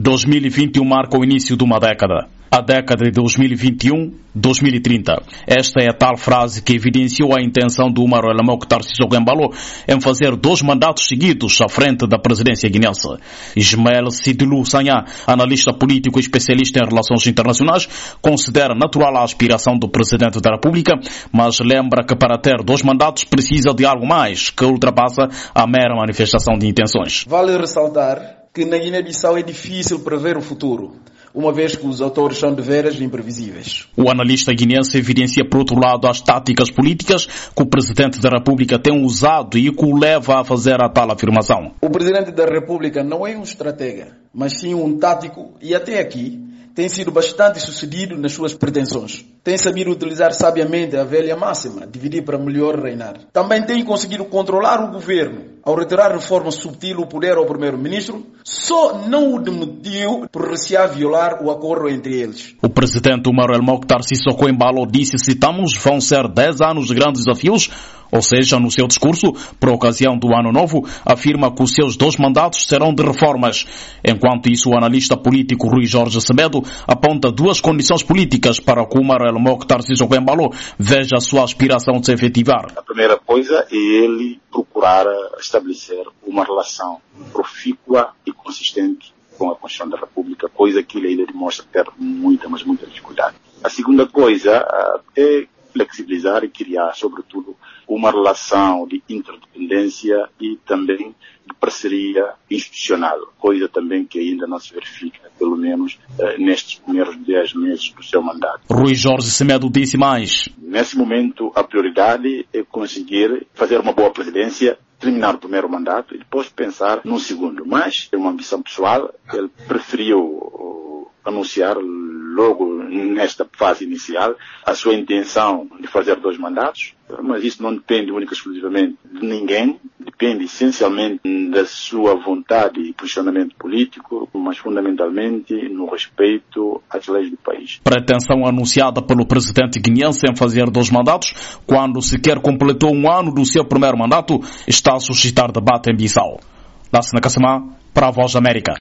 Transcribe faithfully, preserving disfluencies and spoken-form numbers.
dois mil e vinte e um marca o início de uma década. A década de dois mil e vinte e um a dois mil e trinta. Esta é a tal frase que evidenciou a intenção do Umaro El Mokhtar Sissoko Embalo em fazer dois mandatos seguidos à frente da presidência guinense. Ismael Sidilou Sanha, analista político e especialista em relações internacionais, considera natural a aspiração do presidente da República, mas lembra que para ter dois mandatos precisa de algo mais que ultrapassa a mera manifestação de intenções. Vale ressaltar que na Guiné-Bissau é difícil prever o futuro, uma vez que os autores são de veras imprevisíveis. O analista guinense evidencia, por outro lado, as táticas políticas que o Presidente da República tem usado e que o leva a fazer a tal afirmação. O Presidente da República não é um estratega, mas sim um tático e até aqui tem sido bastante sucedido nas suas pretensões. Tem sabido utilizar sabiamente a velha máxima, dividir para melhor reinar. Também tem conseguido controlar o governo ao retirar de forma subtil o poder ao primeiro-ministro, só não o demitiu por recear violar o acordo entre eles. O presidente Umaro El Mokhtar Sissoko Embalo disse: citamos, vão ser dez anos de grandes desafios, ou seja, no seu discurso, por ocasião do Ano Novo, afirma que os seus dois mandatos serão de reformas. Enquanto isso, o analista político Rui Jorge Semedo aponta duas condições políticas para que Umaro El Mokhtar Sissoko Embalo veja a sua aspiração de se efetivar. A primeira coisa é ele procurar estabelecer uma relação profícua e consistente com a Constituição da República, coisa que ele ainda demonstra ter muita, mas muita dificuldade. A segunda coisa é flexibilizar e criar, sobretudo, uma relação de interdependência e também de parceria institucional, coisa também que ainda não se verifica, pelo menos eh, nestes primeiros dez meses do seu mandato. Rui Jorge Semedo disse mais. Nesse momento, a prioridade é conseguir fazer uma boa presidência, terminar o primeiro mandato e depois pensar num segundo. Mas é uma ambição pessoal, ele preferiu uh, anunciar logo nesta fase inicial a sua intenção de fazer dois mandatos, mas isso não depende única e exclusivamente de ninguém, depende essencialmente da sua vontade e posicionamento político, mas fundamentalmente no respeito às leis do país. Pretensão anunciada pelo presidente guineense em fazer dois mandatos, quando sequer completou um ano do seu primeiro mandato, está a suscitar debate em Bissau. Lássina Kassamá, para a Voz da América.